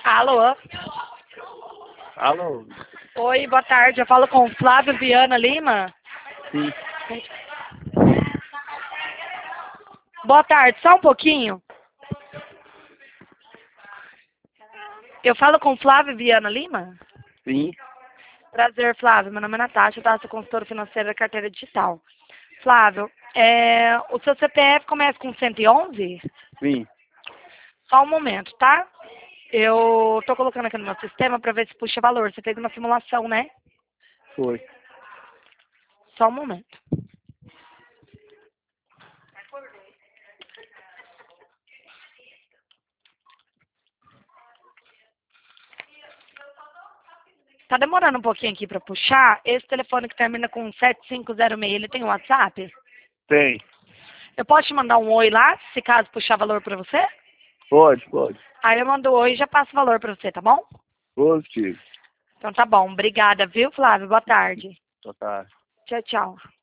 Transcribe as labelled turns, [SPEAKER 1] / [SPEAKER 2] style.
[SPEAKER 1] Alô?
[SPEAKER 2] Alô?
[SPEAKER 1] Oi, boa tarde. Eu falo com o Flávio Viana Lima.
[SPEAKER 2] Sim.
[SPEAKER 1] Boa tarde, só um pouquinho. Eu falo com o Flávio Viana Lima?
[SPEAKER 2] Sim.
[SPEAKER 1] Prazer, Flávio. Meu nome é Natasha, tá? Sou consultora financeira da carteira digital. Flávio, o seu CPF começa com 111?
[SPEAKER 2] Sim.
[SPEAKER 1] Só um momento, tá? Eu tô colocando aqui no meu sistema pra ver se puxa valor. Você fez uma simulação, né?
[SPEAKER 2] Foi.
[SPEAKER 1] Só um momento. Tá demorando um pouquinho aqui pra puxar. Esse telefone que termina com 7506, ele tem WhatsApp?
[SPEAKER 2] Tem.
[SPEAKER 1] Eu posso te mandar um oi lá, se caso puxar valor pra você?
[SPEAKER 2] Pode, pode.
[SPEAKER 1] Aí eu mando oi e já passo valor pra você, tá bom?
[SPEAKER 2] Positivo.
[SPEAKER 1] Então tá bom. Obrigada, viu, Flávio? Boa tarde.
[SPEAKER 2] Boa tarde.
[SPEAKER 1] Tchau, tchau.